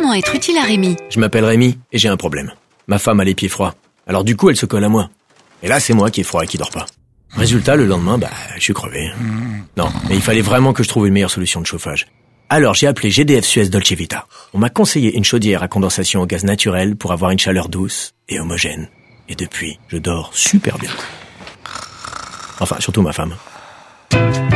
Comment être utile à Rémi? Je m'appelle Rémi et j'ai un problème. Ma femme a les pieds froids. Alors du coup, elle se colle à moi. Et là, c'est moi qui ai froid et qui dort pas. Résultat, le lendemain, je suis crevé. Non, mais il fallait vraiment que je trouve une meilleure solution de chauffage. Alors j'ai appelé GDF Suez Dolce Vita. On m'a conseillé une chaudière à condensation au gaz naturel pour avoir une chaleur douce et homogène. Et depuis, je dors super bien. Enfin, surtout ma femme.